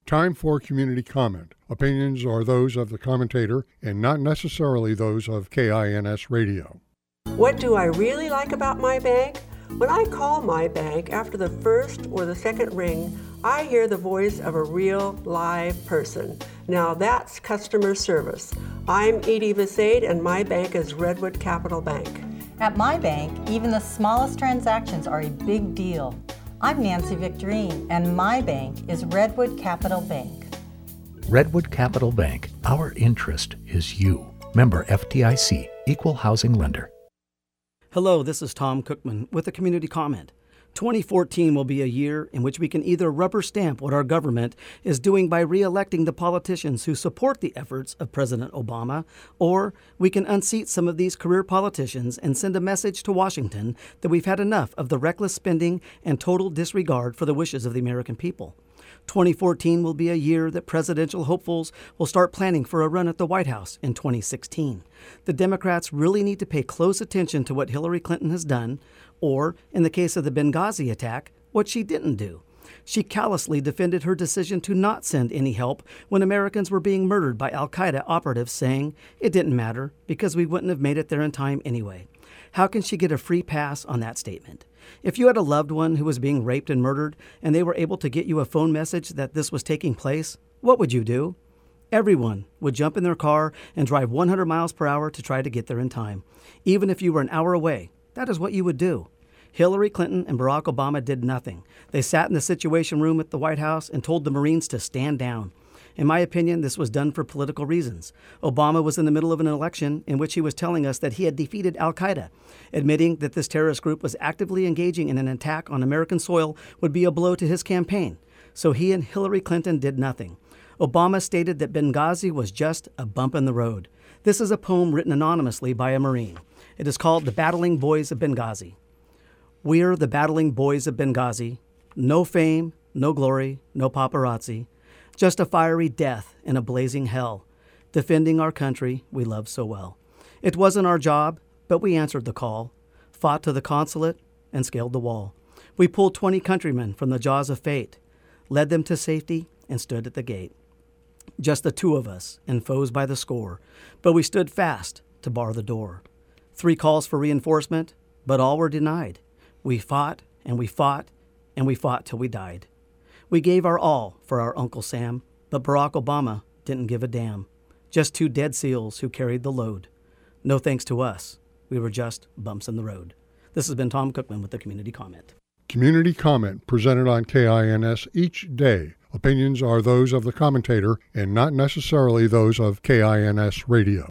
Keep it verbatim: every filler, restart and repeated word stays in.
Time for community comment. Opinions are those of the commentator and not necessarily those of K I N S Radio. What do I really like about my bank? When I call my bank after the first or the second ring, I hear the voice of a real live person. Now that's customer service. I'm Edie Visade and my bank is Redwood Capital Bank. At my bank, even the smallest transactions are a big deal. I'm Nancy Victorine and my bank is Redwood Capital Bank. Redwood Capital Bank, our interest is you. Member F D I C, Equal Housing Lender. Hello, this is Tom Cookman with a community comment. twenty fourteen will be a year in which we can either rubber stamp what our government is doing by re-electing the politicians who support the efforts of President Obama, or we can unseat some of these career politicians and send a message to Washington that we've had enough of the reckless spending and total disregard for the wishes of the American people. twenty fourteen will be a year that presidential hopefuls will start planning for a run at the White House in twenty sixteen. The Democrats really need to pay close attention to what Hillary Clinton has done, or, in the case of the Benghazi attack, what she didn't do. She callously defended her decision to not send any help when Americans were being murdered by al-Qaeda operatives, saying it didn't matter because we wouldn't have made it there in time anyway. How can she get a free pass on that statement? If you had a loved one who was being raped and murdered and they were able to get you a phone message that this was taking place, what would you do? Everyone would jump in their car and drive one hundred miles per hour to try to get there in time. Even if you were an hour away, that is what you would do. Hillary Clinton and Barack Obama did nothing. They sat in the Situation Room at the White House and told the Marines to stand down. In my opinion, this was done for political reasons. Obama was in the middle of an election in which he was telling us that he had defeated al-Qaeda. Admitting that this terrorist group was actively engaging in an attack on American soil would be a blow to his campaign. So he and Hillary Clinton did nothing. Obama stated that Benghazi was just a bump in the road. This is a poem written anonymously by a Marine. It is called The Battling Boys of Benghazi. We're the battling boys of Benghazi. No fame, no glory, no paparazzi. Just a fiery death in a blazing hell, defending our country we love so well. It wasn't our job, but we answered the call, fought to the consulate, and scaled the wall. We pulled twenty countrymen from the jaws of fate, led them to safety, and stood at the gate. Just the two of us, and foes by the score, but we stood fast to bar the door. Three calls for reinforcement, but all were denied. We fought, and we fought, and we fought till we died. We gave our all for our Uncle Sam, but Barack Obama didn't give a damn. Just two dead SEALs who carried the load. No thanks to us. We were just bumps in the road. This has been Tom Cookman with the Community Comment. Community comment presented on K I N S each day. Opinions are those of the commentator and not necessarily those of K I N S Radio.